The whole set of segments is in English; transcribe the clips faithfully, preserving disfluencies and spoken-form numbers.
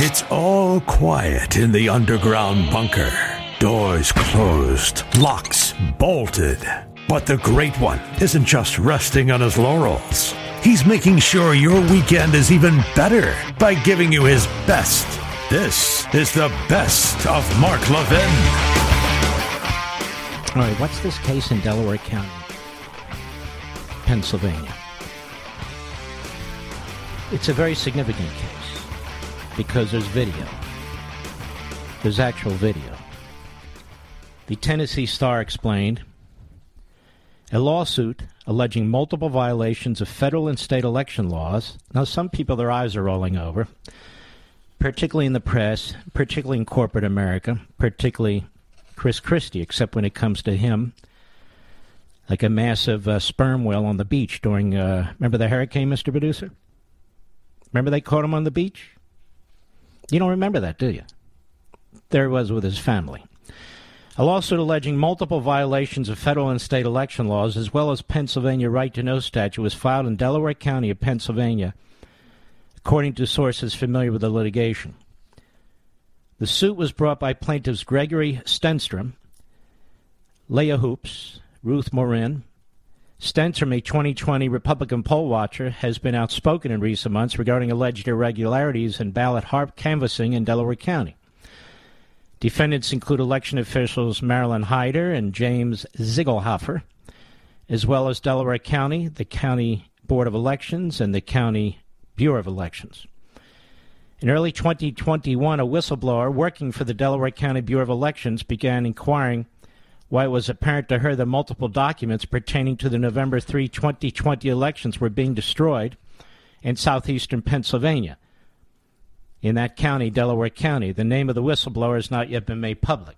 It's all quiet in the underground bunker. Doors closed, locks bolted. But the Great One isn't just resting on his laurels. He's making sure your weekend is even better by giving you his best. This is the best of Mark Levin. All right, what's this case in Delaware County, Pennsylvania? It's a very significant case because there's video. There's actual video. The Tennessee Star explained a lawsuit alleging multiple violations of federal and state election laws. Now, some people, their eyes are rolling over, particularly in the press, particularly in corporate America, particularly Chris Christie, except when it comes to him, like a massive uh, sperm whale on the beach during, uh, remember the hurricane, Mister Producer? Remember they caught him on the beach? You don't remember that, do you? There he was with his family. A lawsuit alleging multiple violations of federal and state election laws, as well as Pennsylvania right-to-know statute, was filed in Delaware County of Pennsylvania, according to sources familiar with the litigation. The suit was brought by plaintiffs Gregory Stenstrom, Leah Hoops, Ruth Morin. Stenstrom, a twenty twenty Republican poll watcher, has been outspoken in recent months regarding alleged irregularities in ballot harp canvassing in Delaware County. Defendants include election officials Marilyn Hyder and James Ziegelhofer, as well as Delaware County, the County Board of Elections, and the County Bureau of Elections. In early twenty twenty-one, a whistleblower working for the Delaware County Bureau of Elections began inquiring why it was apparent to her that multiple documents pertaining to the November third, twenty twenty elections were being destroyed in southeastern Pennsylvania. In that county, Delaware County, the name of the whistleblower has not yet been made public.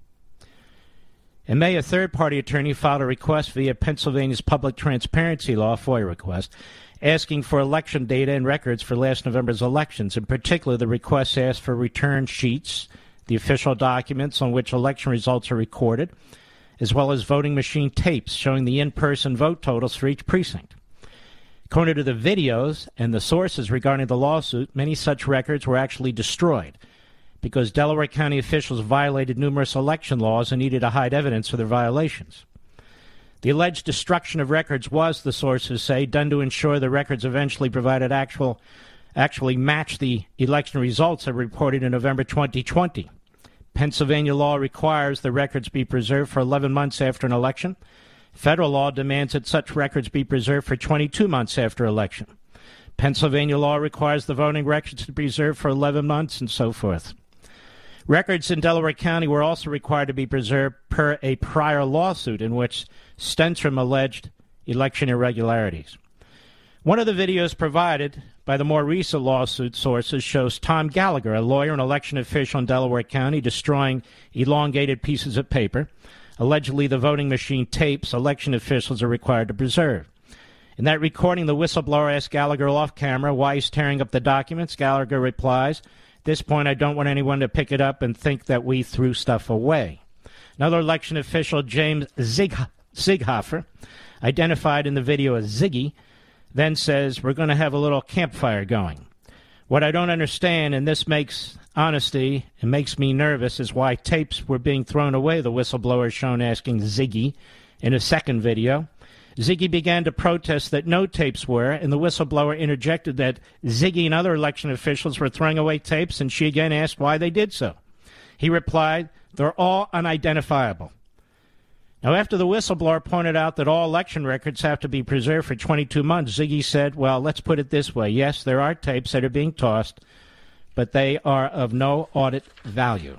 In May, a third-party attorney filed a request via Pennsylvania's public transparency law, FOIA request, asking for election data and records for last November's elections. In particular, the request asked for return sheets, the official documents on which election results are recorded, as well as voting machine tapes showing the in-person vote totals for each precinct. According to the videos and the sources regarding the lawsuit, many such records were actually destroyed because Delaware County officials violated numerous election laws and needed to hide evidence for their violations. The alleged destruction of records was, the sources say, done to ensure the records eventually provided actual, actually matched the election results that were reported in November twenty twenty. Pennsylvania law requires the records be preserved for eleven months after an election. Federal law demands that such records be preserved for twenty-two months after election. Pennsylvania law requires the voting records to be preserved for eleven months, and so forth. Records in Delaware County were also required to be preserved per a prior lawsuit in which Stenstrom alleged election irregularities. One of the videos provided by the more recent lawsuit sources shows Tom Gallagher, a lawyer and election official in Delaware County, destroying elongated pieces of paper, allegedly the voting machine tapes election officials are required to preserve. In that recording, the whistleblower asked Gallagher off camera why he's tearing up the documents. Gallagher replies, "At this point, I don't want anyone to pick it up and think that we threw stuff away." Another election official, James Zieg- Ziegelhofer, identified in the video as Ziggy, then says, "We're going to have a little campfire going." What I don't understand, and this makes honesty and makes me nervous, is why tapes were being thrown away, the whistleblower is shown asking Ziggy in a second video. Ziggy began to protest that no tapes were, and the whistleblower interjected that Ziggy and other election officials were throwing away tapes, and she again asked why they did so. He replied, "They're all unidentifiable." Now, after the whistleblower pointed out that all election records have to be preserved for twenty-two months, Ziggy said, "Well, let's put it this way. Yes, there are tapes that are being tossed, but they are of no audit value."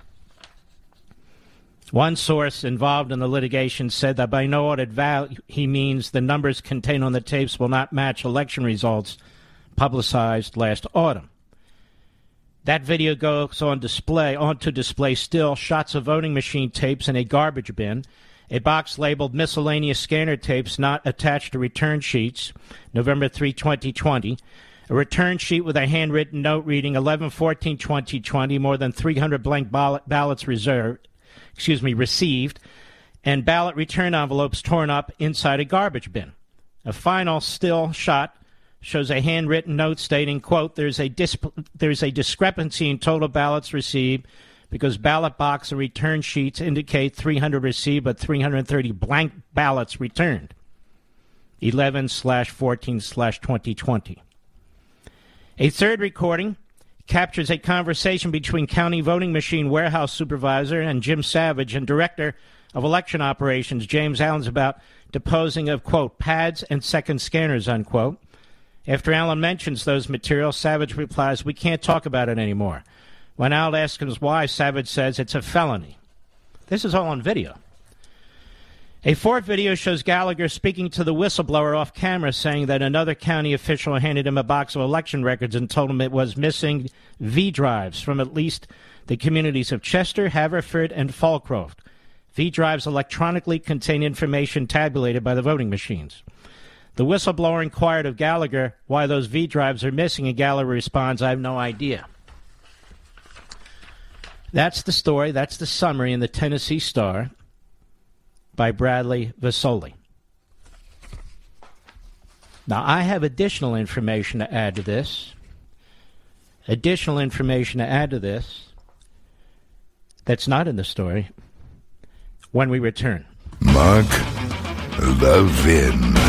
One source involved in the litigation said that by no audit value, he means the numbers contained on the tapes will not match election results publicized last autumn. That video goes on display, on to display still shots of voting machine tapes in a garbage bin, a box labeled miscellaneous scanner tapes not attached to return sheets, November third, twenty twenty, a return sheet with a handwritten note reading eleven fourteen twenty twenty, more than three hundred blank ballot, ballots reserved, excuse me, received, and ballot return envelopes torn up inside a garbage bin. A final still shot shows a handwritten note stating, quote, there's a dis- there's a discrepancy in total ballots received because ballot box and return sheets indicate three hundred received but three hundred thirty blank ballots returned. eleven slash fourteen slash twenty twenty. A third recording captures a conversation between county voting machine warehouse supervisor and Jim Savage and director of election operations James Allens about deposing of, quote, pads and second scanners, unquote. After Allen mentions those materials, Savage replies, we can't talk about it anymore. When Allen asks him why, Savage says it's a felony. This is all on video. A fourth video shows Gallagher speaking to the whistleblower off camera, saying that another county official handed him a box of election records and told him it was missing V drives from at least the communities of Chester, Haverford, and Fallcroft. V drives electronically contain information tabulated by the voting machines. The whistleblower inquired of Gallagher why those V drives are missing, and Gallagher responds, I have no idea. That's the story. That's the summary in the Tennessee Star by Bradley Vasoli. Now, I have additional information to add to this. Additional information to add to this that's not in the story when we return. Mark Levin.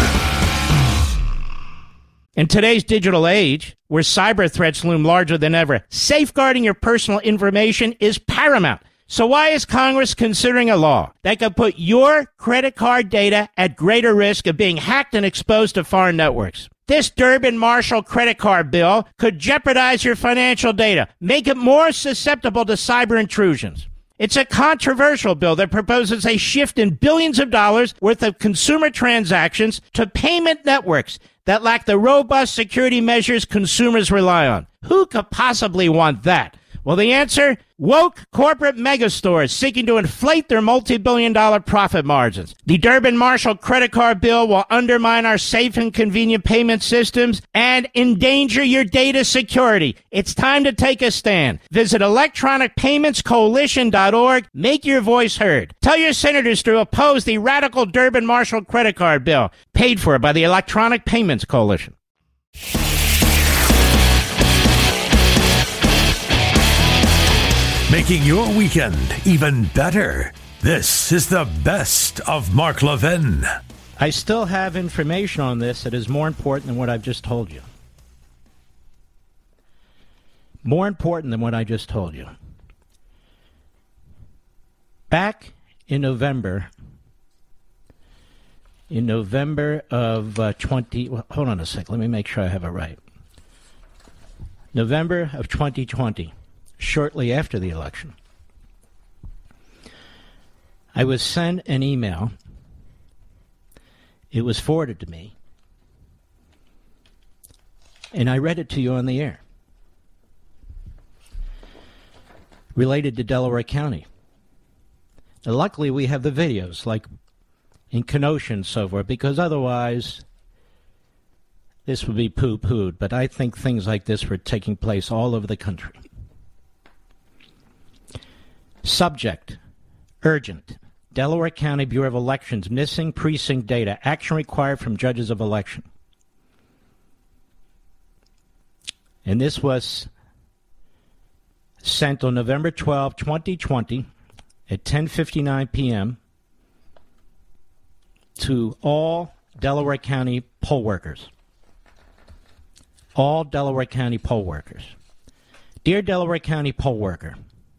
In today's digital age, where cyber threats loom larger than ever, safeguarding your personal information is paramount. So why is Congress considering a law that could put your credit card data at greater risk of being hacked and exposed to foreign networks? This Durbin-Marshall credit card bill could jeopardize your financial data, make it more susceptible to cyber intrusions. It's a controversial bill that proposes a shift in billions of dollars worth of consumer transactions to payment networks that lack the robust security measures consumers rely on. Who could possibly want that? Well, the answer? Woke corporate megastores seeking to inflate their multi-billion dollar profit margins. The Durbin-Marshall credit card bill will undermine our safe and convenient payment systems and endanger your data security. It's time to take a stand. Visit electronic payments coalition dot org. Make your voice heard. Tell your senators to oppose the radical Durbin-Marshall credit card bill, paid for by the Electronic Payments Coalition. Making your weekend even better. This is the best of Mark Levin. I still have information on this that is more important than what I've just told you. More important than what I just told you. Back in November, in November of uh, twenty, well, hold on a sec, let me make sure I have it right. November of twenty twenty. Shortly after the election, I was sent an email. It was forwarded to me, and I read it to you on the air. Related to Delaware County. Now, luckily, we have the videos, like in Kenosha and so forth, because otherwise this would be poo-pooed. But I think things like this were taking place all over the country. Subject, urgent. Delaware County Bureau of Elections, missing precinct data. Action required from judges of election. And this was sent on November twelfth, twenty twenty at ten fifty-nine p.m. to all Delaware County poll workers. All Delaware County poll workers. Dear Delaware County poll worker,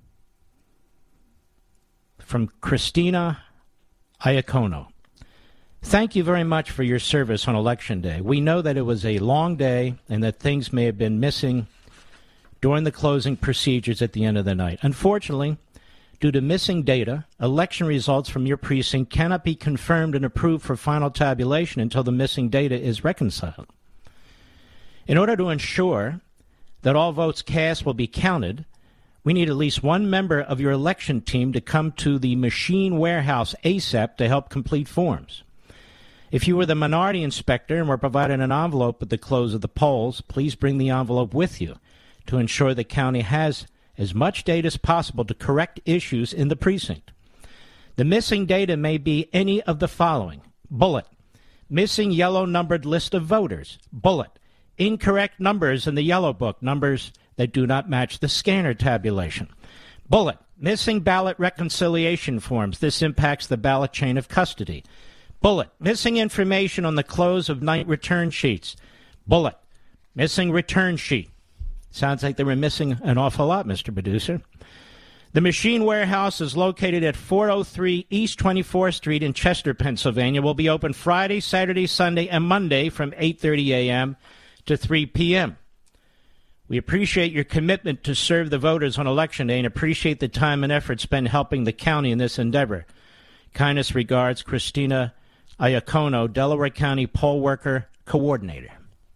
from Christina Iacono. Thank you very much for your service on Election Day. We know that it was a long day and that things may have been missing during the closing procedures at the end of the night. Unfortunately, due to missing data, election results from your precinct cannot be confirmed and approved for final tabulation until the missing data is reconciled. In order to ensure that all votes cast will be counted, we need at least one member of your election team to come to the machine warehouse ASAP to help complete forms. If you were the minority inspector and were provided an envelope at the close of the polls, please bring the envelope with you to ensure the county has as much data as possible to correct issues in the precinct. The missing data may be any of the following. Bullet. Missing yellow numbered list of voters. Bullet. incorrect numbers in the yellow book, numbers that do not match the scanner tabulation. Bullet, missing ballot reconciliation forms. This impacts the ballot chain of custody. Bullet, missing information on the close of night return sheets. Bullet, missing return sheet. Sounds like they were missing an awful lot, Mister Producer. The machine warehouse is located at four oh three East twenty-fourth Street in Chester, Pennsylvania. Will be open Friday, Saturday, Sunday, and Monday from eight thirty a.m. to three p.m. We appreciate your commitment to serve the voters on Election Day and appreciate the time and effort spent helping the county in this endeavor. Kindest regards, Christina Iacono, Delaware County Poll Worker Coordinator.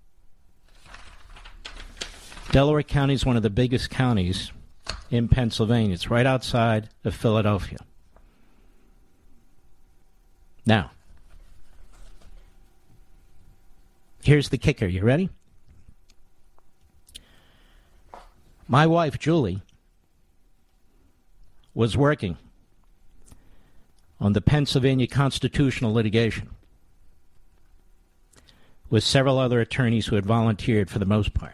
Delaware County is one of the biggest counties in Pennsylvania. It's right outside of Philadelphia. Now, here's the kicker. You ready? My wife, Julie, was working on the Pennsylvania constitutional litigation with several other attorneys who had volunteered for the most part.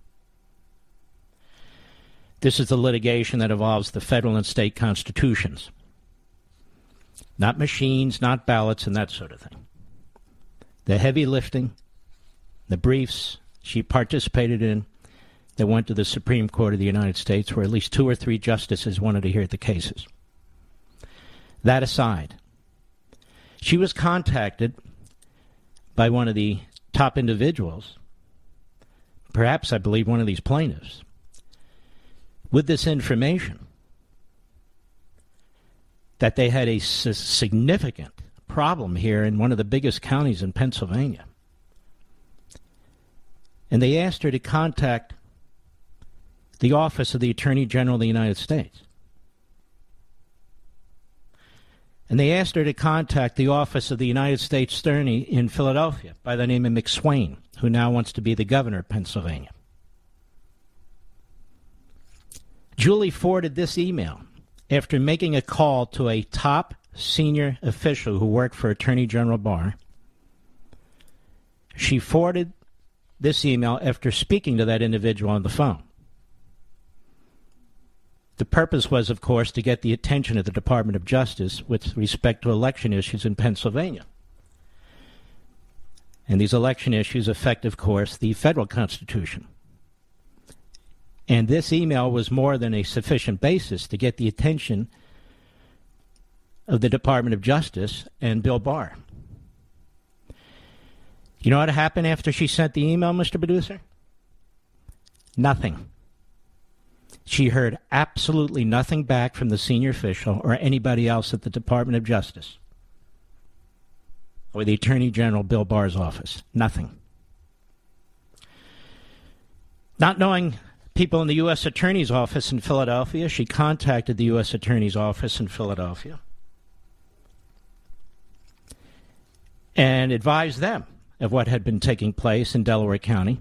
This is the litigation that involves the federal and state constitutions. Not machines, not ballots, and that sort of thing. The heavy lifting, the briefs she participated in that went to the Supreme Court of the United States, where at least two or three justices wanted to hear the cases. That aside, she was contacted by one of the top individuals, perhaps I believe one of these plaintiffs, with this information that they had a s- significant problem here in one of the biggest counties in Pennsylvania. And they asked her to contact the Office of the Attorney General of the United States. And they asked her to contact the Office of the United States Attorney in Philadelphia by the name of McSwain, who now wants to be the governor of Pennsylvania. Julie forwarded this email after making a call to a top senior official who worked for Attorney General Barr. She forwarded this email after speaking to that individual on the phone. The purpose was, of course, to get the attention of the Department of Justice with respect to election issues in Pennsylvania. And these election issues affect, of course, the federal Constitution. And this email was more than a sufficient basis to get the attention of the Department of Justice and Bill Barr. You know what happened after she sent the email, Mister Producer? Nothing. She heard absolutely nothing back from the senior official or anybody else at the Department of Justice or the Attorney General Bill Barr's office. Nothing. Not knowing people in the U S Attorney's Office in Philadelphia, she contacted the U S Attorney's Office in Philadelphia and advised them of what had been taking place in Delaware County.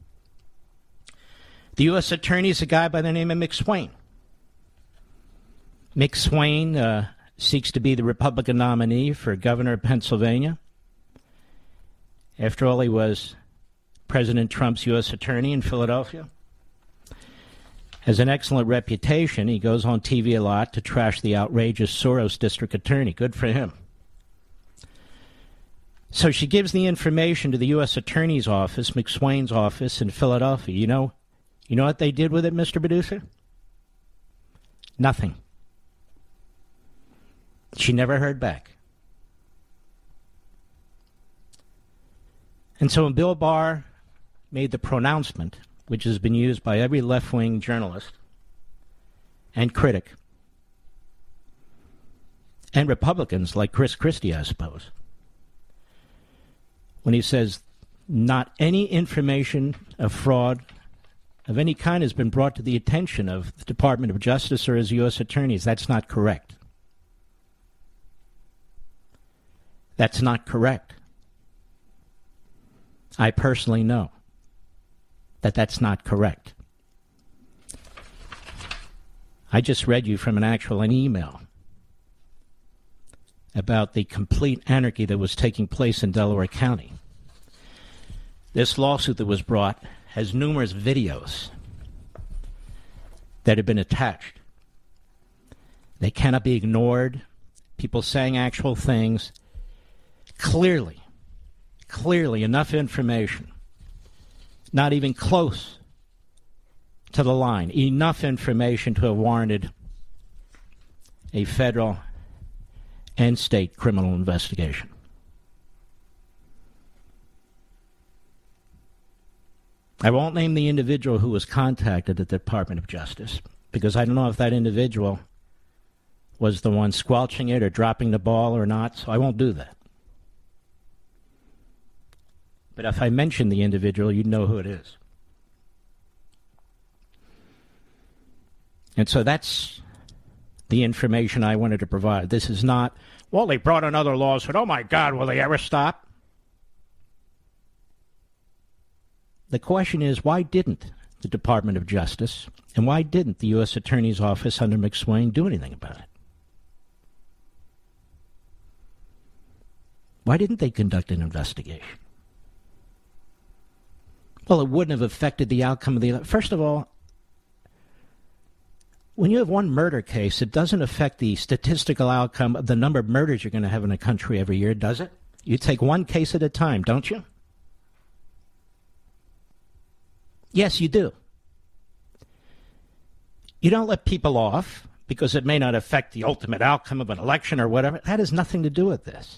The U S Attorney is a guy by the name of McSwain. McSwain uh, seeks to be the Republican nominee for governor of Pennsylvania. After all, he was President Trump's U S Attorney in Philadelphia. Has an excellent reputation. He goes on T V a lot to trash the outrageous Soros district attorney. Good for him. So she gives the information to the U S Attorney's Office, McSwain's office in Philadelphia. You know, you know what they did with it, Mister Producer? Nothing. She never heard back. And so when Bill Barr made the pronouncement, which has been used by every left-wing journalist and critic, and Republicans like Chris Christie, I suppose, when he says not any information of fraud of any kind has been brought to the attention of the Department of Justice or his U S attorneys, that's not correct. That's not correct. I personally know that that's not correct. I just read you from an actual an email about the complete anarchy that was taking place in Delaware County. This lawsuit that was brought has numerous videos that have been attached. They cannot be ignored. People saying actual things. Clearly, clearly enough information, not even close to the line, enough information to have warranted a federal and state criminal investigation. I won't name the individual who was contacted at the Department of Justice because I don't know if that individual was the one squelching it or dropping the ball or not, so I won't do that. But if I mention the individual, you'd know who it is. And so that's the information I wanted to provide. This is not, well, they brought another lawsuit. Oh, my God, will they ever stop? The question is, why didn't the Department of Justice and why didn't the U S Attorney's Office under McSwain do anything about it? Why didn't they conduct an investigation? Well, it wouldn't have affected the outcome of the election. First of all, when you have one murder case, it doesn't affect the statistical outcome of the number of murders you're going to have in a country every year, does it? You take one case at a time, don't you? Yes, you do. You don't let people off because it may not affect the ultimate outcome of an election or whatever. That has nothing to do with this.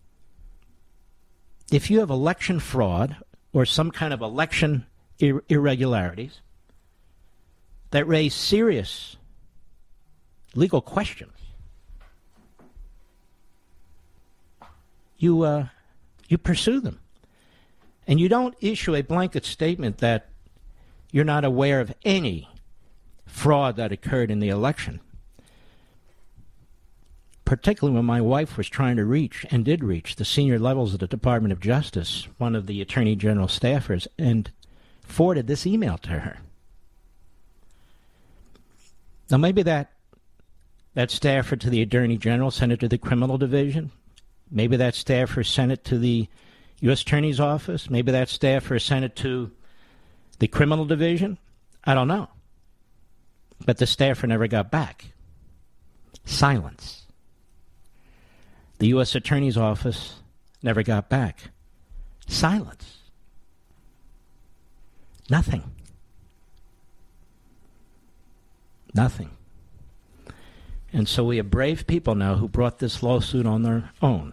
If you have election fraud or some kind of election ir- irregularities that raise serious legal questions, you uh, you pursue them. And you don't issue a blanket statement that you're not aware of any fraud that occurred in the election. Particularly when my wife was trying to reach, and did reach, the senior levels of the Department of Justice, one of the Attorney General staffers, and forwarded this email to her. Now maybe that that staffer to the Attorney General sent it to the Criminal Division. Maybe that staffer sent it to the U S Attorney's Office. Maybe that staffer sent it to the Criminal Division. I don't know. But the staffer never got back. Silence. The U S Attorney's Office never got back. Silence. Nothing. Nothing. And so we have brave people now who brought this lawsuit on their own.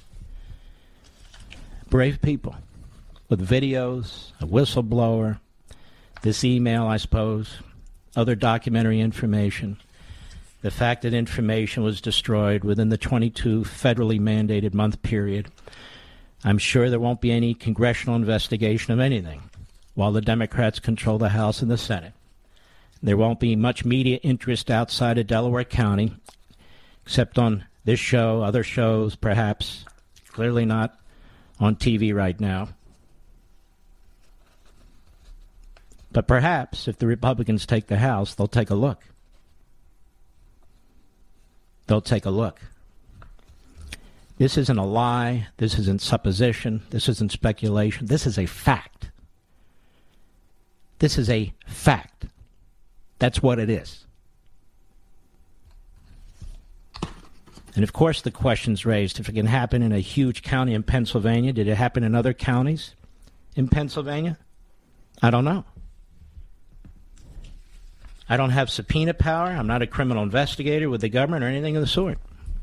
Brave people with videos, a whistleblower, this email, I suppose, other documentary information, the fact that information was destroyed within the twenty-two federally mandated month period. I'm sure there won't be any congressional investigation of anything while the Democrats control the House and the Senate. There won't be much media interest outside of Delaware County, except on this show, other shows, perhaps. Clearly not on T V right now. But perhaps, if the Republicans take the House, they'll take a look. They'll take a look. This isn't a lie. This isn't supposition. This isn't speculation. This is a fact. This is a fact. That's what it is. And of course the question's raised, if it can happen in a huge county in Pennsylvania, did it happen in other counties in Pennsylvania? I don't know. I don't have subpoena power. I'm not a criminal investigator with the government or anything of the sort.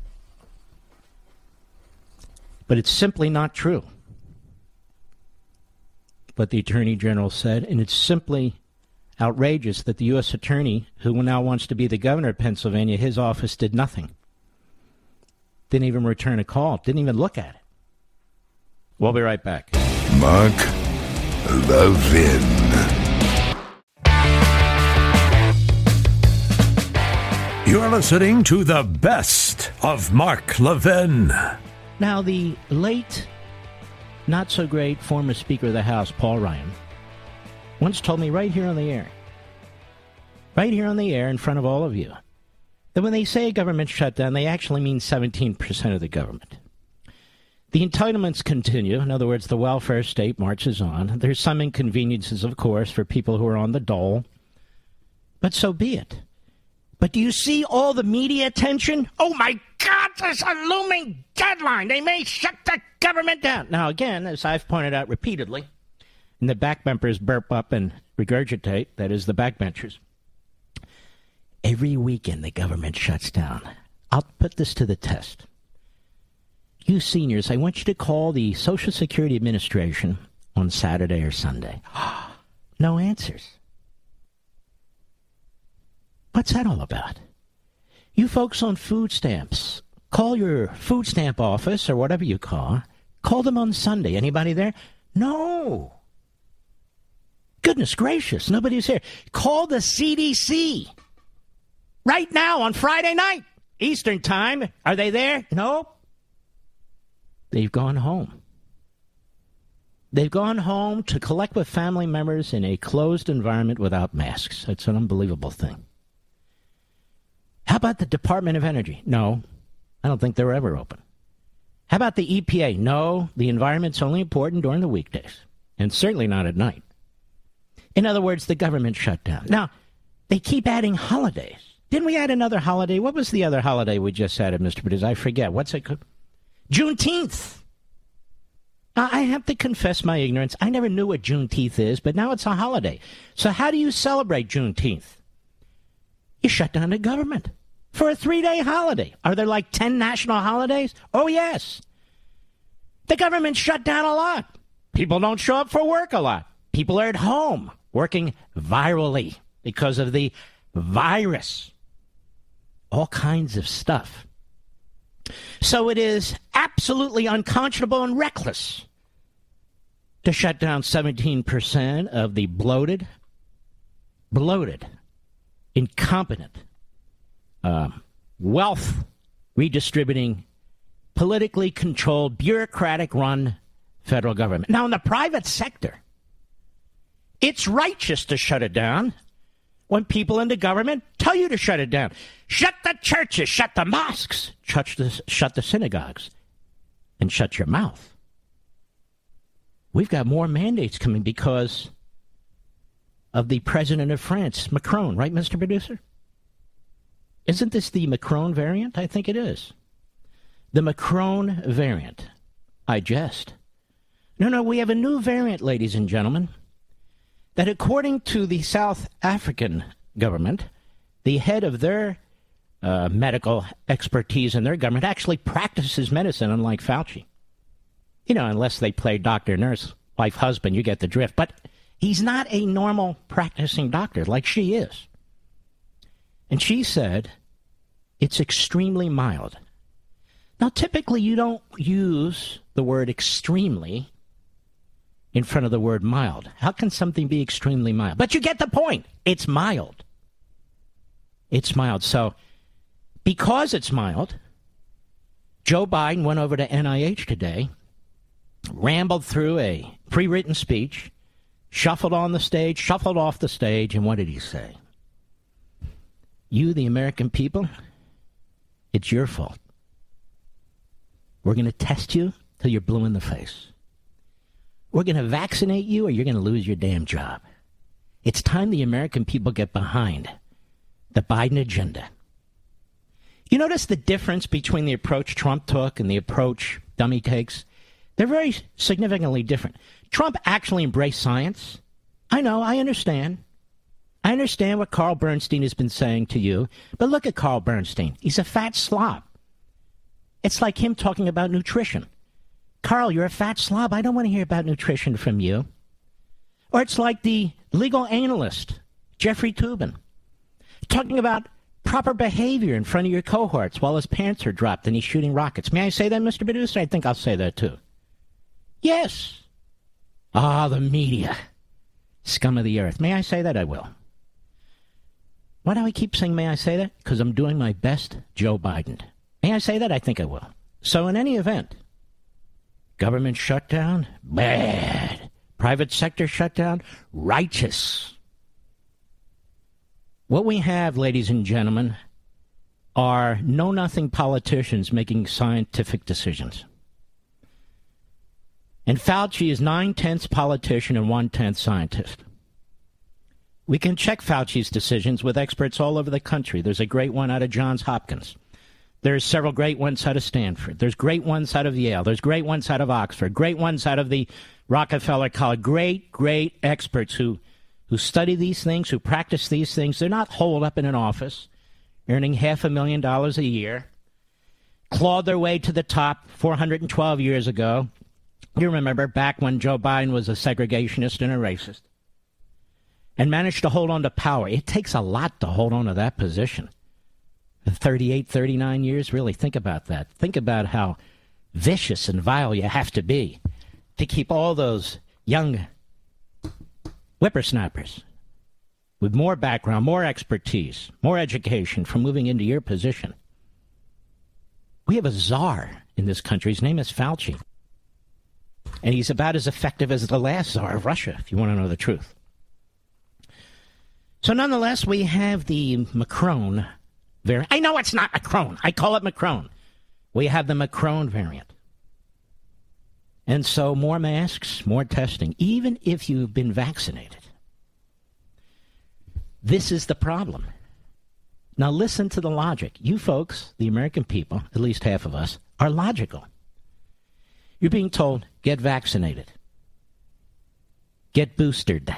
But it's simply not true what the Attorney General said, and it's simply outrageous that the U S Attorney, who now wants to be the governor of Pennsylvania, his office did nothing. Didn't even return a call. Didn't even look at it. We'll be right back. Mark Levin. You're listening to the best of Mark Levin. Now, the late, not-so-great former Speaker of the House, Paul Ryan, once told me right here on the air, right here on the air in front of all of you, that when they say a government shutdown, they actually mean seventeen percent of the government. The entitlements continue. In other words, the welfare state marches on. There's some inconveniences, of course, for people who are on the dole. But so be it. But do you see all the media attention? Oh, my God, there's a looming deadline. They may shut the government down. Now, again, as I've pointed out repeatedly, and the backbenchers burp up and regurgitate, that is, the backbenchers, every weekend the government shuts down. I'll put this to the test. You seniors, I want you to call the Social Security Administration on Saturday or Sunday. No answers. What's that all about? You folks on food stamps, call your food stamp office or whatever you call. Call them on Sunday. Anybody there? No. Goodness gracious, nobody's here. Call the C D C. Right now on Friday night, Eastern time. Are they there? No. They've gone home. They've gone home to collect with family members in a closed environment without masks. It's an unbelievable thing. How about the Department of Energy? No, I don't think they're ever open. How about the E P A? No, the environment's only important during the weekdays, and certainly not at night. In other words, the government shut down. Now, they keep adding holidays. Didn't we add another holiday? What was the other holiday we just added, Mister Producer? I forget. What's it called? Juneteenth. Now, I have to confess my ignorance. I never knew what Juneteenth is, but now it's a holiday. So how do you celebrate Juneteenth? You shut down the government for a three-day holiday. Are there like ten national holidays? Oh, yes. The government shut down a lot. People don't show up for work a lot. People are at home working virally because of the virus. All kinds of stuff. So it is absolutely unconscionable and reckless to shut down seventeen percent of the bloated, bloated, incompetent, uh, wealth redistributing, politically controlled, bureaucratic-run federal government. Now, in the private sector, it's righteous to shut it down when people in the government tell you to shut it down. Shut the churches, shut the mosques, shut the, shut the synagogues, and shut your mouth. We've got more mandates coming because of the president of France, Macron, right, Mister Producer? Isn't this the Macron variant? I think it is. The Macron variant. I jest. No, no, we have a new variant, ladies and gentlemen, that according to the South African government, the head of their uh, medical expertise in their government actually practices medicine, unlike Fauci. You know, unless they play doctor, nurse, wife, husband, you get the drift. But he's not a normal practicing doctor like she is. And she said it's extremely mild. Now, typically you don't use the word extremely in front of the word mild. How can something be extremely mild? But you get the point. It's mild. It's mild. So because it's mild, Joe Biden went over to N I H today, rambled through a pre-written speech, shuffled on the stage, shuffled off the stage, and what did he say? You, the American people, it's your fault. We're going to test you till you're blue in the face. We're going to vaccinate you or you're going to lose your damn job. It's time the American people get behind the Biden agenda. You notice the difference between the approach Trump took and the approach Dummy takes? They're very significantly different. Trump actually embraced science. I know, I understand. I understand what Carl Bernstein has been saying to you, but look at Carl Bernstein. He's a fat slob. It's like him talking about nutrition. Carl, you're a fat slob. I don't want to hear about nutrition from you. Or it's like the legal analyst, Jeffrey Toobin, talking about proper behavior in front of your cohorts while his pants are dropped and he's shooting rockets. May I say that, Mister Producer? I think I'll say that, too. Yes. Ah, the media. Scum of the earth. May I say that? I will. Why do I keep saying may I say that? Because I'm doing my best Joe Biden. May I say that? I think I will. So in any event, government shutdown? Bad. Private sector shutdown? Righteous. What we have, ladies and gentlemen, are know-nothing politicians making scientific decisions. And Fauci is nine-tenths politician and one-tenth scientist. We can check Fauci's decisions with experts all over the country. There's a great one out of Johns Hopkins. There's several great ones out of Stanford. There's great ones out of Yale. There's great ones out of Oxford. Great ones out of the Rockefeller College. Great, great experts who, who study these things, who practice these things. They're not holed up in an office, earning half a million dollars a year, clawed their way to the top four hundred twelve years ago. You remember back when Joe Biden was a segregationist and a racist, and managed to hold on to power. It takes a lot to hold on to that position. thirty-eight, thirty-nine years, really, think about that. Think about how vicious and vile you have to be to keep all those young whippersnappers with more background, more expertise, more education from moving into your position. We have a czar in this country. His name is Fauci. And he's about as effective as the last czar of Russia, if you want to know the truth. So nonetheless, we have the Macron variant. I know it's not Macron. I call it Macron. We have the Macron variant. And so more masks, more testing, even if you've been vaccinated. This is the problem. Now listen to the logic. You folks, the American people, at least half of us, are logical. You're being told, get vaccinated. Get boosted.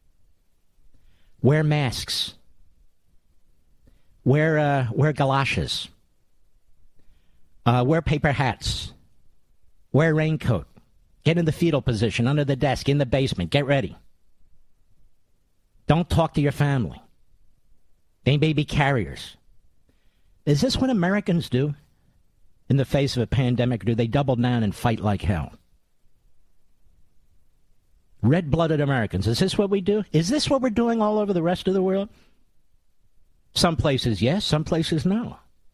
Wear masks. Wear, uh, wear galoshes. Uh, wear paper hats. Wear a raincoat. Get in the fetal position, under the desk, in the basement. Get ready. Don't talk to your family. They may be carriers. Is this what Americans do in the face of a pandemic? Or do they double down and fight like hell? Red-blooded Americans. Is this what we do? Is this what we're doing all over the rest of the world? Some places yes, some places no.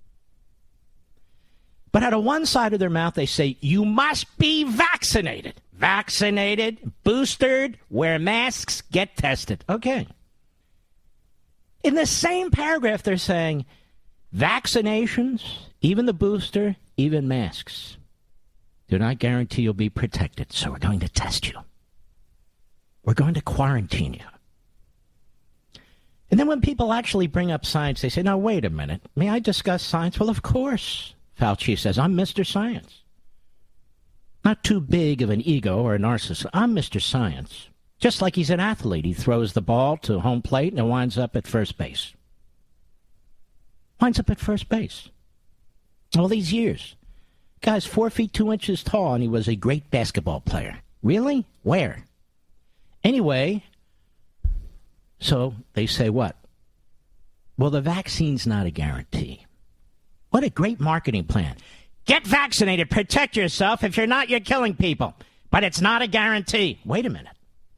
But out of one side of their mouth, they say, you must be vaccinated. Vaccinated, boosted, wear masks, get tested. Okay. In the same paragraph, they're saying, vaccinations, even the booster, even masks, do not guarantee you'll be protected. So we're going to test you. We're going to quarantine you. And then when people actually bring up science, they say, now, wait a minute. May I discuss science? Well, of course, Fauci says. I'm Mister Science. Not too big of an ego or a narcissist. I'm Mister Science. Just like he's an athlete. He throws the ball to home plate and it winds up at first base. Winds up at first base. All these years. Guy's four feet two inches tall and he was a great basketball player. Really? Where? Anyway, so they say what? Well, the vaccine's not a guarantee. What a great marketing plan. Get vaccinated, protect yourself. If you're not, you're killing people. But it's not a guarantee. Wait a minute.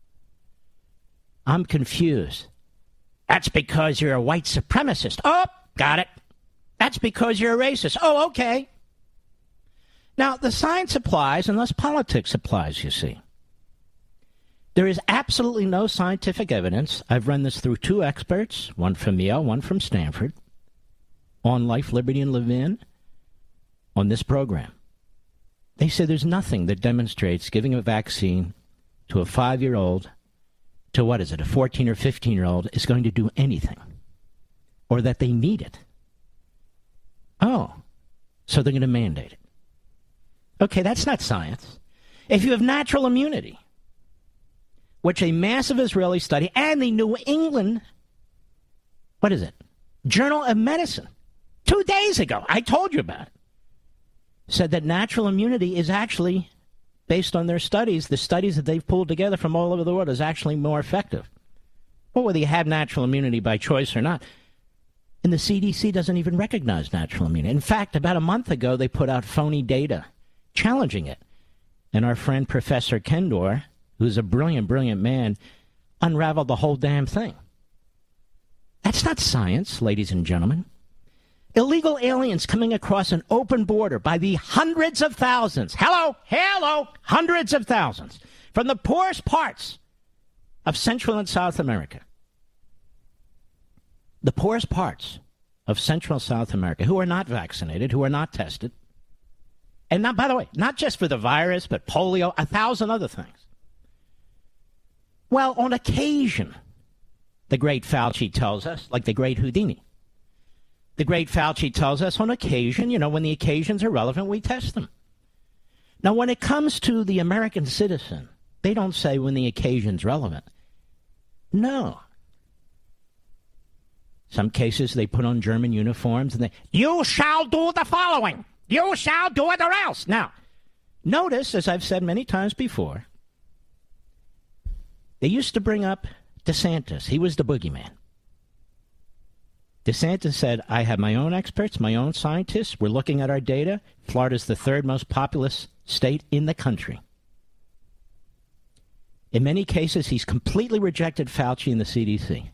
I'm confused. That's because you're a white supremacist. Oh, got it. That's because you're a racist. Oh, okay. Now, the science applies unless politics applies, you see. There is absolutely no scientific evidence. I've run this through two experts, one from Yale, one from Stanford, on Life, Liberty, and Levin, on this program. They say there's nothing that demonstrates giving a vaccine to a five-year-old, to what is it, a fourteen or fifteen-year-old, is going to do anything, or that they need it. Oh, so they're going to mandate it. Okay, that's not science. If you have natural immunity, which a massive Israeli study and the New England, what is it, Journal of Medicine, two days ago, I told you about it, said that natural immunity is actually, based on their studies, the studies that they've pulled together from all over the world, is actually more effective. Well, whether you have natural immunity by choice or not. And the C D C doesn't even recognize natural immunity. In fact, about a month ago, they put out phony data challenging it. And our friend Professor Kendor, who's a brilliant, brilliant man, unraveled the whole damn thing. That's not science, ladies and gentlemen. Illegal aliens coming across an open border by the hundreds of thousands. Hello, hello, hundreds of thousands. From the poorest parts of Central and South America. The poorest parts of Central and South America, who are not vaccinated, who are not tested, And not, by the way, not just for the virus, but polio, a thousand other things. Well, on occasion, the great Fauci tells us, like the great Houdini, the great Fauci tells us on occasion, you know, when the occasions are relevant, we test them. Now, when it comes to the American citizen, they don't say when the occasion's relevant. No. Some cases they put on German uniforms and they, you shall do the following. You shall do it or else. Now, notice, as I've said many times before, they used to bring up DeSantis. He was the boogeyman. DeSantis said, I have my own experts, my own scientists. We're looking at our data. Florida's the third most populous state in the country. In many cases, he's completely rejected Fauci and the C D C.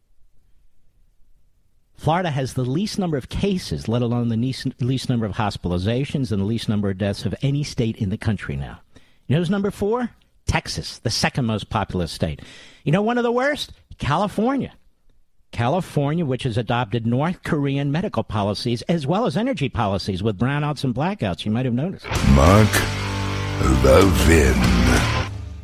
Florida has the least number of cases, let alone the least, least number of hospitalizations and the least number of deaths of any state in the country now. You know who's number four? Texas, the second most populous state. You know one of the worst? California. California, which has adopted North Korean medical policies as well as energy policies with brownouts and blackouts. You might have noticed. Mark Levin.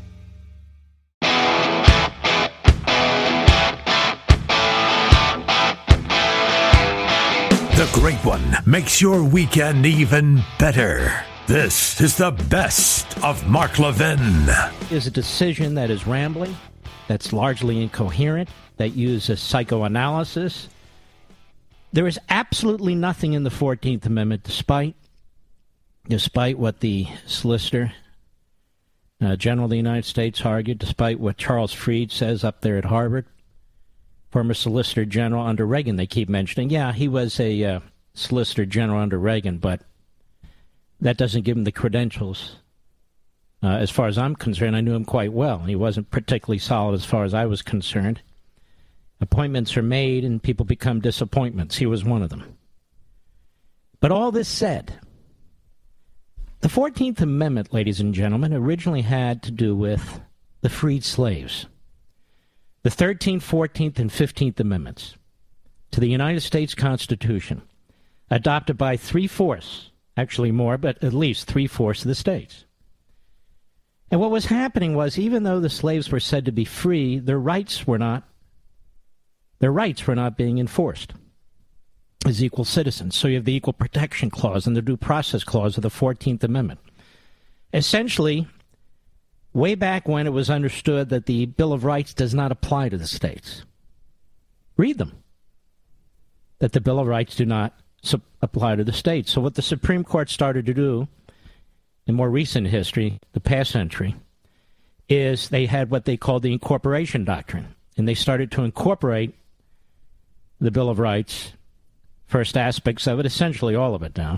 The Great One makes your weekend even better. This is the best of Mark Levin. Is a decision that is rambling, that's largely incoherent, that uses psychoanalysis. There is absolutely nothing in the fourteenth Amendment, despite, despite what the Solicitor uh, General of the United States argued, despite what Charles Fried says up there at Harvard. Former Solicitor General under Reagan, they keep mentioning. Yeah, he was a uh, Solicitor General under Reagan, but that doesn't give him the credentials. Uh, as far as I'm concerned, I knew him quite well. He wasn't particularly solid as far as I was concerned. Appointments are made and people become disappointments. He was one of them. But all this said, the fourteenth Amendment, ladies and gentlemen, originally had to do with the freed slaves. The thirteenth, fourteenth, and fifteenth Amendments to the United States Constitution, adopted by three-fourths, actually more, but at least three-fourths of the states. And what was happening was, even though the slaves were said to be free, their rights were not, their rights were not being enforced as equal citizens. So you have the Equal Protection Clause and the Due Process Clause of the fourteenth Amendment. Essentially, way back when it was understood that the Bill of Rights does not apply to the states. Read them. That the Bill of Rights do not su- apply to the states. So what the Supreme Court started to do in more recent history, the past century, is they had what they called the incorporation doctrine. And they started to incorporate the Bill of Rights, first aspects of it, essentially all of it now,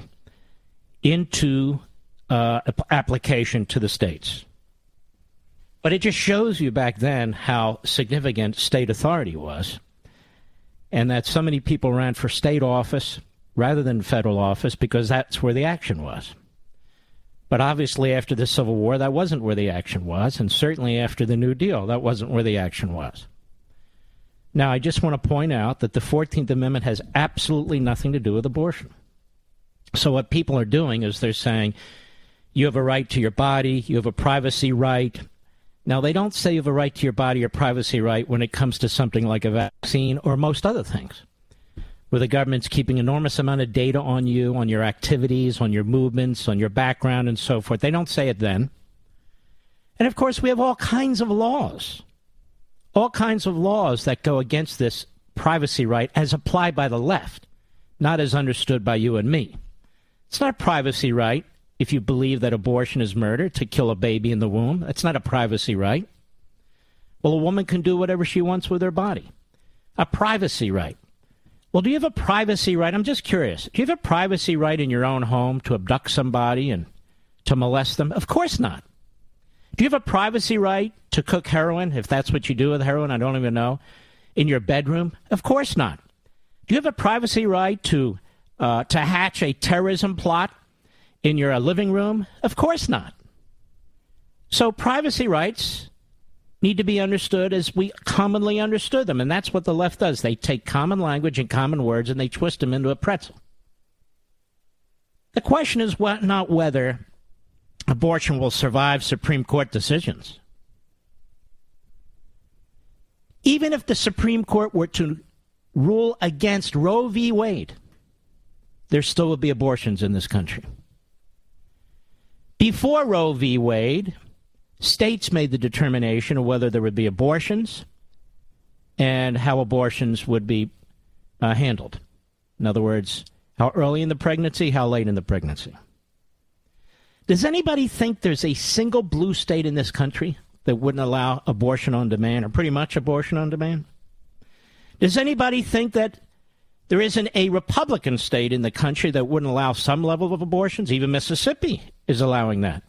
into uh, application to the states. But it just shows you back then how significant state authority was, and that so many people ran for state office rather than federal office because that's where the action was. But obviously after the Civil War, that wasn't where the action was, and certainly after the New Deal, that wasn't where the action was. Now, I just want to point out that the fourteenth Amendment has absolutely nothing to do with abortion. So what people are doing is they're saying, you have a right to your body, you have a privacy right. Now, they don't say you have a right to your body or privacy right when it comes to something like a vaccine or most other things, where the government's keeping enormous amount of data on you, on your activities, on your movements, on your background, and so forth. They don't say it then. And, of course, we have all kinds of laws, all kinds of laws that go against this privacy right as applied by the left, not as understood by you and me. It's not a privacy right. If you believe that abortion is murder, to kill a baby in the womb, that's not a privacy right. Well, a woman can do whatever she wants with her body. A privacy right. Well, do you have a privacy right? I'm just curious. Do you have a privacy right in your own home to abduct somebody and to molest them? Of course not. Do you have a privacy right to cook heroin, if that's what you do with heroin? I don't even know. In your bedroom? Of course not. Do you have a privacy right to uh, to hatch a terrorism plot in your uh, living room? Of course not. So privacy rights need to be understood as we commonly understood them, and that's what the left does. They take common language and common words and they twist them into a pretzel. The question is what, not whether abortion will survive Supreme Court decisions. Even if the Supreme Court were to rule against Roe v. Wade, there still would be abortions in this country. Before Roe v. Wade, states made the determination of whether there would be abortions and how abortions would be uh, handled. In other words, how early in the pregnancy, how late in the pregnancy. Does anybody think there's a single blue state in this country that wouldn't allow abortion on demand, or pretty much abortion on demand? Does anybody think that there isn't a Republican state in the country that wouldn't allow some level of abortions? Even Mississippi is allowing that.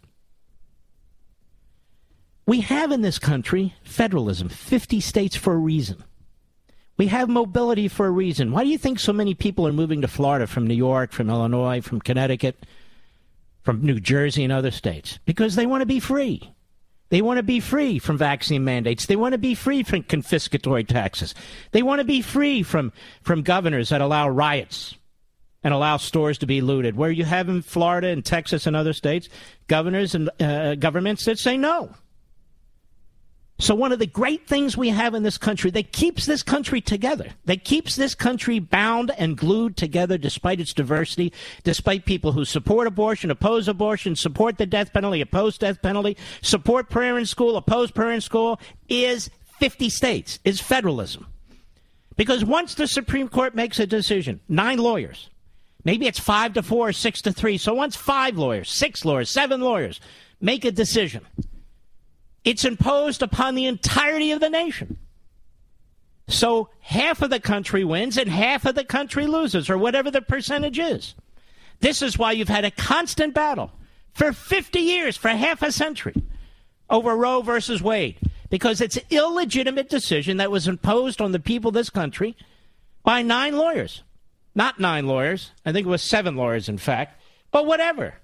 We have in this country federalism, fifty states for a reason. We have mobility for a reason. Why do you think so many people are moving to Florida from New York, from Illinois, from Connecticut, from New Jersey and other states? Because they want to be free. They want to be free from vaccine mandates. They want to be free from confiscatory taxes. They want to be free from, from governors that allow riots and allow stores to be looted. Where you have in Florida and Texas and other states, governors and uh, governments that say no. So one of the great things we have in this country that keeps this country together, that keeps this country bound and glued together despite its diversity, despite people who support abortion, oppose abortion, support the death penalty, oppose death penalty, support prayer in school, oppose prayer in school, is fifty states, is federalism. Because once the Supreme Court makes a decision, nine lawyers, maybe it's five to four or six to three, so once five lawyers, six lawyers, seven lawyers make a decision, it's imposed upon the entirety of the nation. So half of the country wins and half of the country loses, or whatever the percentage is. This is why you've had a constant battle for fifty years, for half a century, over Roe versus Wade, because it's an illegitimate decision that was imposed on the people of this country by nine lawyers. Not nine lawyers. I think it was seven lawyers, in fact. But whatever.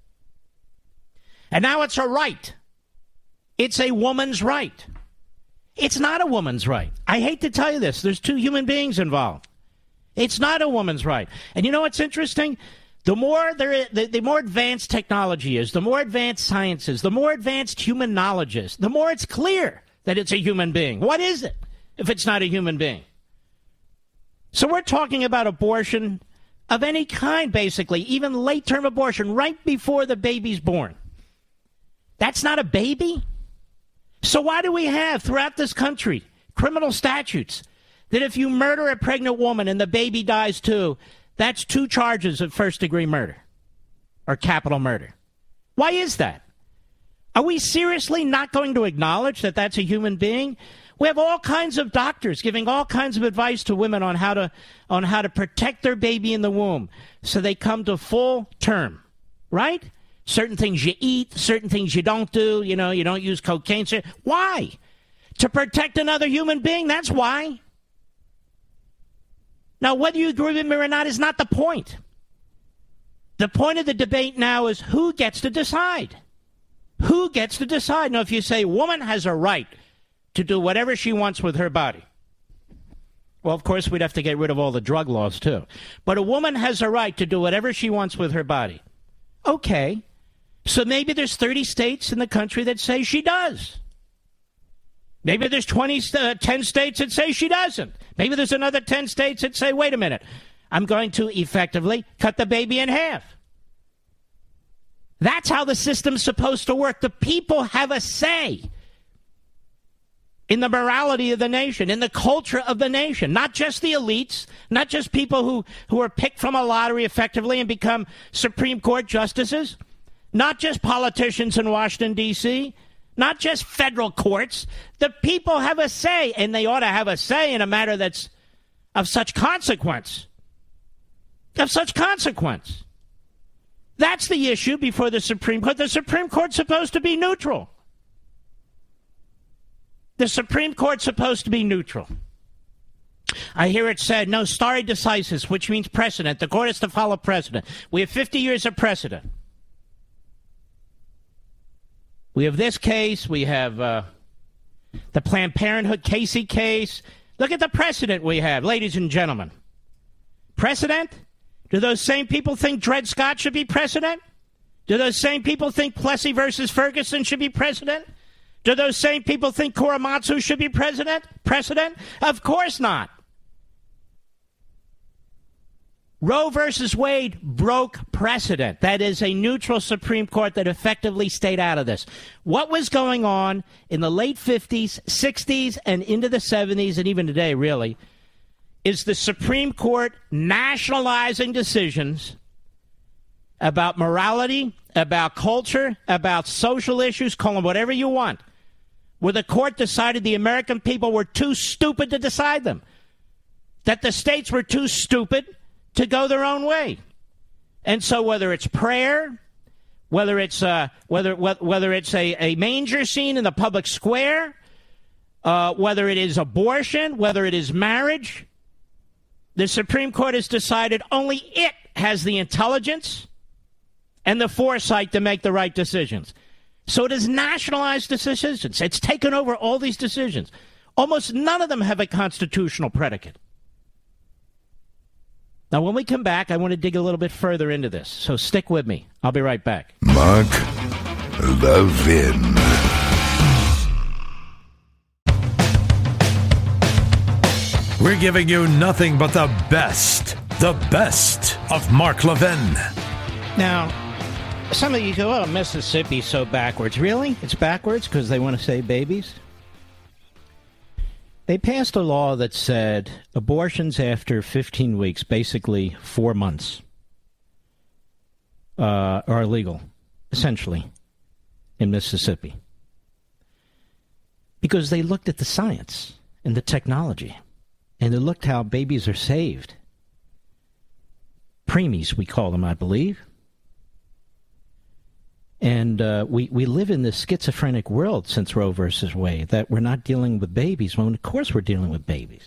And now it's a right. It's a woman's right. It's not a woman's right. I hate to tell you this. There's two human beings involved. It's not a woman's right. And you know what's interesting? The more there is, the, the more advanced technology is, the more advanced science is, the more advanced human knowledge is, the more it's clear that it's a human being. What is it if it's not a human being? So we're talking about abortion of any kind, basically, even late-term abortion, right before the baby's born. That's not a baby? So why do we have, throughout this country, criminal statutes that if you murder a pregnant woman and the baby dies too, that's two charges of first-degree murder or capital murder? Why is that? Are we seriously not going to acknowledge that that's a human being? We have all kinds of doctors giving all kinds of advice to women on how to on how to protect their baby in the womb so they come to full term, right? Certain things you eat, certain things you don't do. You know, you don't use cocaine. Why? To protect another human being. That's why. Now, whether you agree with me or not is not the point. The point of the debate now is who gets to decide. Who gets to decide? Now, if you say woman has a right to do whatever she wants with her body, well, of course, we'd have to get rid of all the drug laws, too. But a woman has a right to do whatever she wants with her body. Okay. So maybe there's thirty states in the country that say she does. Maybe there's twenty, uh, ten states that say she doesn't. Maybe there's another ten states that say, wait a minute, I'm going to effectively cut the baby in half. That's how the system's supposed to work. The people have a say in the morality of the nation, in the culture of the nation, not just the elites, not just people who, who are picked from a lottery effectively and become Supreme Court justices. Not just politicians in Washington, D C, not just federal courts. The people have a say, and they ought to have a say in a matter that's of such consequence. Of such consequence. That's the issue before the Supreme Court. The Supreme Court's supposed to be neutral. The Supreme Court's supposed to be neutral. I hear it said, no, stare decisis, which means precedent. The court has to follow precedent. We have fifty years of precedent. We have this case. We have uh, the Planned Parenthood Casey case. Look at the precedent we have, ladies and gentlemen. Precedent? Do those same people think Dred Scott should be president? Do those same people think Plessy versus Ferguson should be president? Do those same people think Korematsu should be president? President? Of course not. Roe versus Wade broke precedent. That is a neutral Supreme Court that effectively stayed out of this. What was going on in the late fifties, sixties, and into the seventies, and even today, really, is the Supreme Court nationalizing decisions about morality, about culture, about social issues, call them whatever you want, where the court decided the American people were too stupid to decide them, that the states were too stupid to go their own way. And so whether it's prayer, whether it's uh, whether whether it's a, a manger scene in the public square, uh, whether it is abortion, whether it is marriage, the Supreme Court has decided only it has the intelligence and the foresight to make the right decisions. So it has nationalized decisions. It's taken over all these decisions. Almost none of them have a constitutional predicate. Now, when we come back, I want to dig a little bit further into this. So stick with me. I'll be right back. Mark Levin. We're giving you nothing but the best, the best of Mark Levin. Now, some of you go, oh, Mississippi's so backwards. Really? It's backwards because they want to say babies? They passed a law that said abortions after fifteen weeks, basically four months, uh, are illegal, essentially, in Mississippi. Because they looked at the science and the technology, and they looked how babies are saved. Preemies, we call them, I believe. And uh, we, we live in this schizophrenic world since Roe versus Wade, that we're not dealing with babies, when of course we're dealing with babies.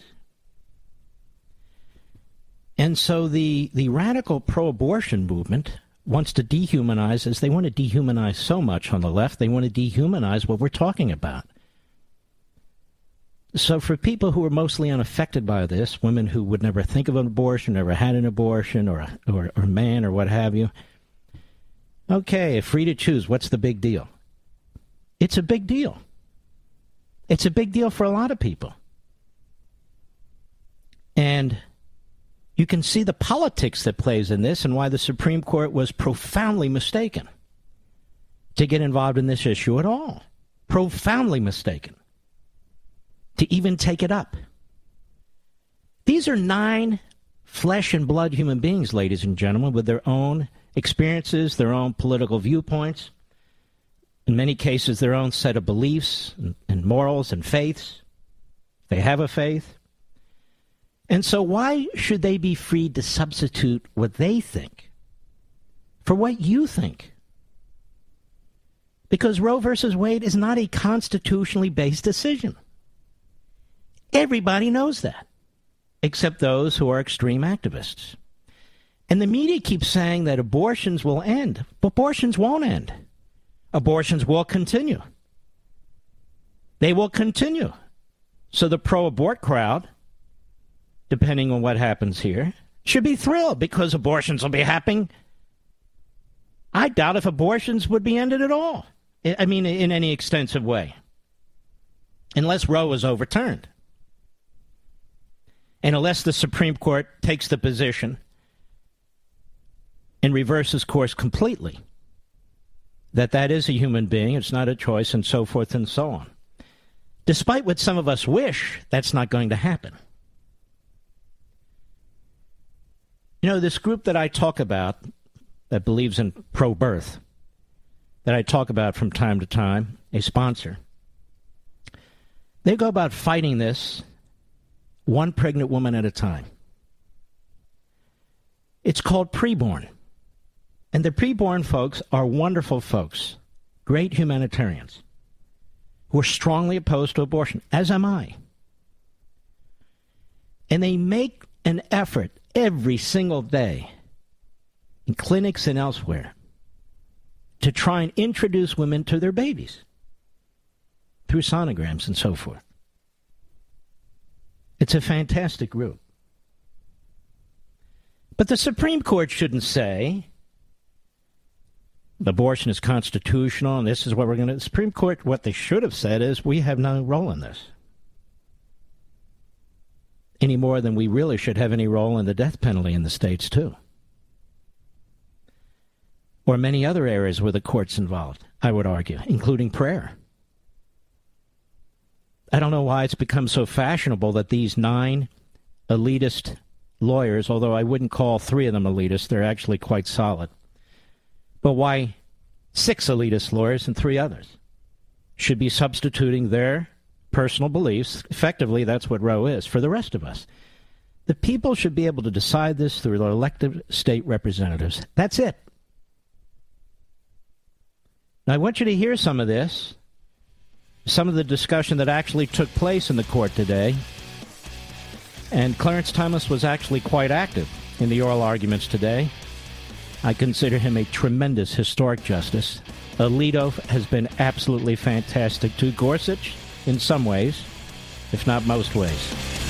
And so the, the radical pro-abortion movement wants to dehumanize, as they want to dehumanize so much on the left, they want to dehumanize what we're talking about. So for people who are mostly unaffected by this, women who would never think of an abortion, never had an abortion, or a, or, or a man, or what have you, okay, free to choose. What's the big deal? It's a big deal. It's a big deal for a lot of people. And you can see the politics that plays in this and why the Supreme Court was profoundly mistaken to get involved in this issue at all. Profoundly mistaken to even take it up. These are nine flesh and blood human beings, ladies and gentlemen, with their own experiences, their own political viewpoints, in many cases their own set of beliefs and, and morals and faiths. They have a faith. And so why should they be free to substitute what they think for what you think? Because Roe versus Wade is not a constitutionally based decision. Everybody knows that, except those who are extreme activists. And the media keeps saying that abortions will end. But abortions won't end. Abortions will continue. They will continue. So the pro-abort crowd, depending on what happens here, should be thrilled because abortions will be happening. I doubt if abortions would be ended at all. I mean, in any extensive way. Unless Roe was overturned. And unless the Supreme Court takes the position and reverses course completely, that that is a human being, it's not a choice, and so forth and so on. Despite what some of us wish, that's not going to happen. You know, this group that I talk about that believes in pro-birth, that I talk about from time to time, a sponsor, they go about fighting this one pregnant woman at a time. It's called preborn. And the preborn folks are wonderful folks, great humanitarians, who are strongly opposed to abortion, as am I. And they make an effort every single day, in clinics and elsewhere, to try and introduce women to their babies through sonograms and so forth. It's a fantastic group. But the Supreme Court shouldn't say abortion is constitutional and this is what we're going to... The Supreme Court, what they should have said is we have no role in this. Any more than we really should have any role in the death penalty in the states, too. Or many other areas where the court's involved, I would argue, including prayer. I don't know why it's become so fashionable that these nine elitist lawyers, although I wouldn't call three of them elitist, they're actually quite solid. But why six elitist lawyers and three others should be substituting their personal beliefs, effectively that's what Roe is, for the rest of us. The people should be able to decide this through their elected state representatives. That's it. Now, I want you to hear some of this, some of the discussion that actually took place in the court today. And Clarence Thomas was actually quite active in the oral arguments today. I consider him a tremendous historic justice. Alito has been absolutely fantastic too. Gorsuch, in some ways, if not most ways.